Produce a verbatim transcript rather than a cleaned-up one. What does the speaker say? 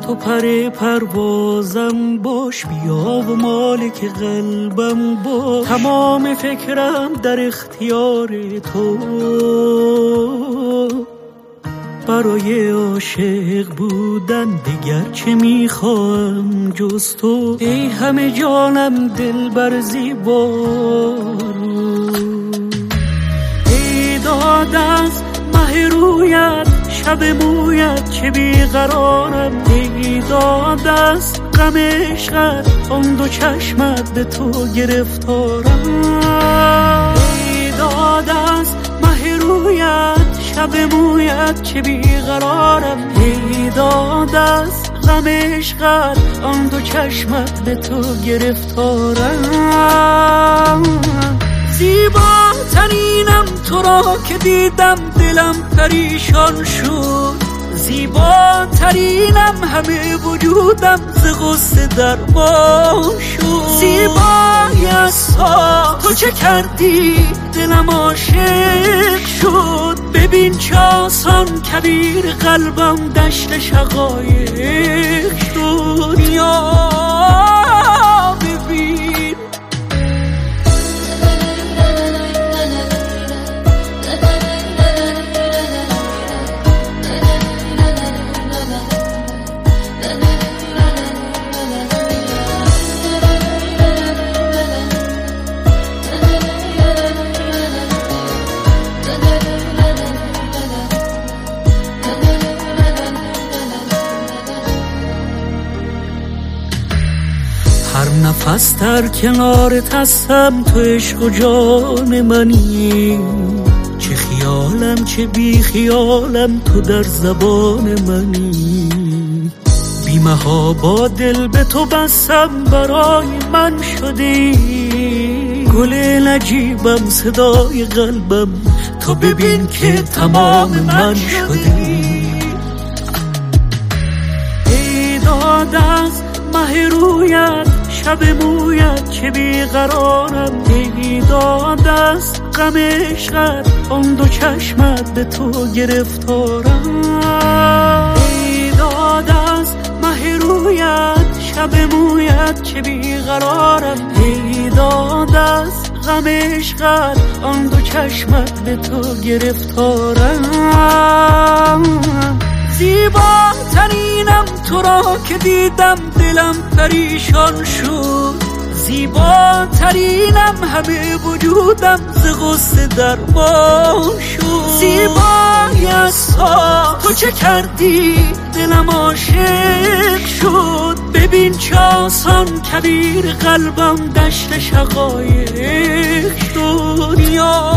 تو پر پروازم باش، بیا و مالک قلبم باش. تمام فکرم در اختیار تو، برای عاشق بودن دیگر چه میخواهم جز تو. ای همه جانم دل بر زیبارو، ای داد از مه رویت شب مویت چه بیقرارم. ای داد از غم عشقت آن دو چشمت به تو گرفتارم. ای داد از مه رویت شب مویت چه بیقرارم. ای داد از غم عشقت آن دو چشمت به تو گرفتارم. زیباترینم تو را که دیدم دلم پریشان شد. زیباترینم همه وجودم ز غصه درمان شد. زیبایی از تو چه کردی دلم عاشق شد. ببین چه آسان کبیر قلبم دشت شقایق شد. یا ببین هر نفس در کنارت هستم، تو عشق و جان منی. چه خیالم چه بی خیالم تو در زبان منی. بیمه ها با دل به تو بستم برای من شدی. گل نجیبم صدای قلبم تو ببین که تمام من شدی. ای داد از مه رویت شب مویت چه بیقرارم. ای داد از غم عشقت آن دو چشمت به تو گرفتارم. ای داد از مه رویت شب مویت چه بیقرارم. ای داد از غم عشقت آن دو چشمت به تو گرفتارم. زیباترینم تو را که دیدم دلم پریشان شد. زیباترینم همه وجودم ز غصه درمان شد. زیبایی از تو چه کردی دلم عاشق شد. ببین چه آسان کبیر قلبم دشت شقایق شد. یا